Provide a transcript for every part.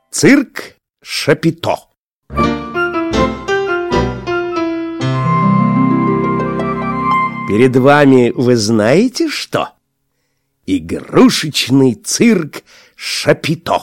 Цирк Шапито. Перед вами вы знаете что? Игрушечный цирк Шапито.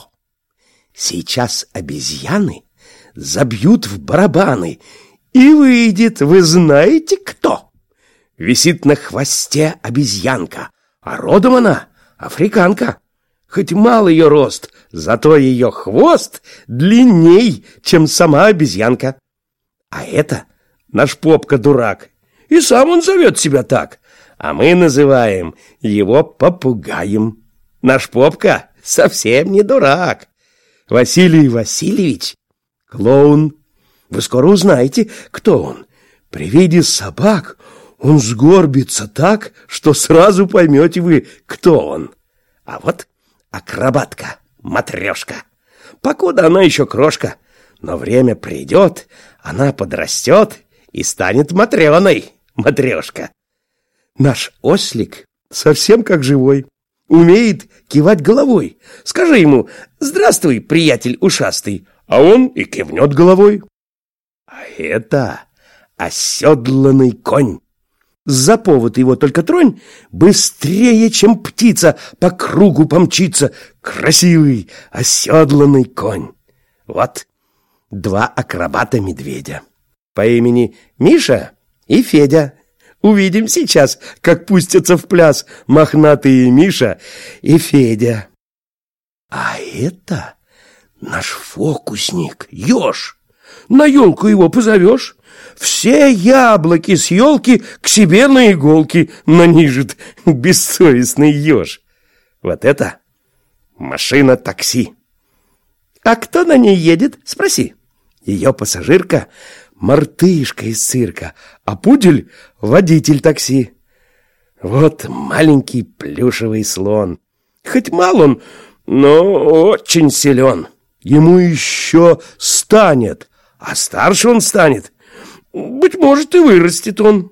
Сейчас обезьяны забьют в барабаны, и выйдет, вы знаете кто? Висит на хвосте обезьянка, а родом она африканка. Хоть мал ее рост, зато ее хвост длинней, чем сама обезьянка. А это наш попка-дурак, и сам он зовет себя так, а мы называем его попугаем. Наш попка совсем не дурак. Василий Васильевич — клоун. Вы скоро узнаете, кто он. При виде собак он сгорбится так, что сразу поймете вы, кто он. А вот акробатка Матрешка. Покуда она еще крошка, но время придет, она подрастет и станет Матреной, Матрешка. Наш ослик совсем как живой, умеет кивать головой. Скажи ему: «Здравствуй, приятель ушастый», а он и кивнет головой. А это оседланный конь. За повод его только тронь, быстрее, чем птица, по кругу помчится красивый оседланный конь. Вот два акробата-медведя по имени Миша и Федя. Увидим сейчас, как пустятся в пляс мохнатые Миша и Федя. А это наш фокусник Ёж. На елку его позовешь, все яблоки с елки к себе на иголки нанижет бессовестный еж. Вот это машина-такси. А кто на ней едет, спроси. Ее пассажирка — мартышка из цирка, а пудель — водитель такси. Вот маленький плюшевый слон. Хоть мал он, но очень силен. Ему еще станет, а старше он станет. Быть может, и вырастет он.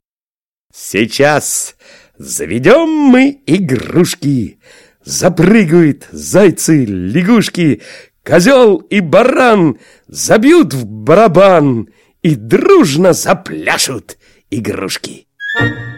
Сейчас заведем мы игрушки. Запрыгают зайцы-лягушки, козел и баран забьют в барабан и дружно запляшут игрушки.